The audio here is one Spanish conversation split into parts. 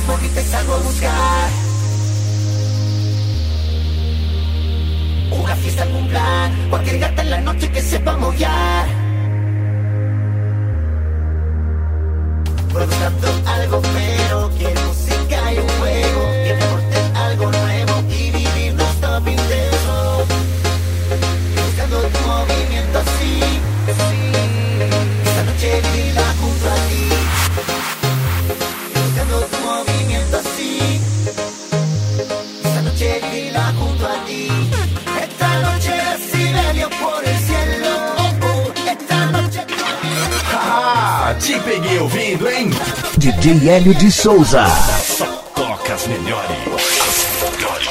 porque te salgo a buscar. Una fiesta, algún plan, cualquier gata en la noche que sepa mollar. Buscando algo, pero quiero música y un juego. Quiero aportar algo nuevo y vivir no stop intenso. Buscando tu movimiento así. Esta noche vivirla junto a ti. Buscando tu movimiento así. Esta noche vivirla junto a ti. Esta noche decibelio por el cielo. Esta noche. Ah, te peguei ouvindo, hein? DJ Hélio de Souza. Só toca as melhores. As melhores.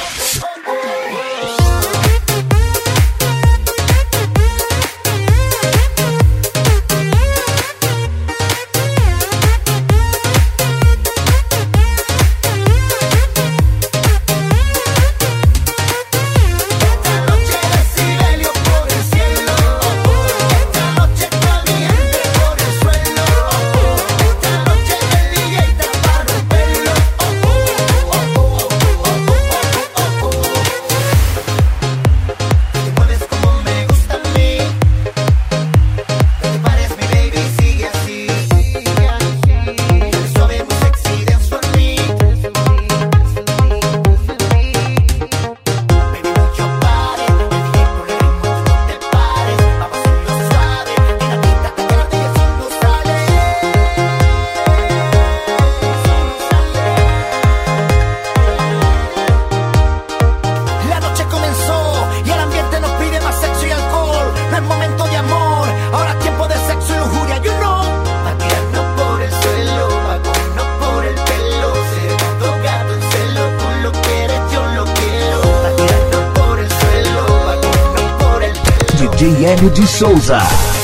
DJ Hélio de Souza.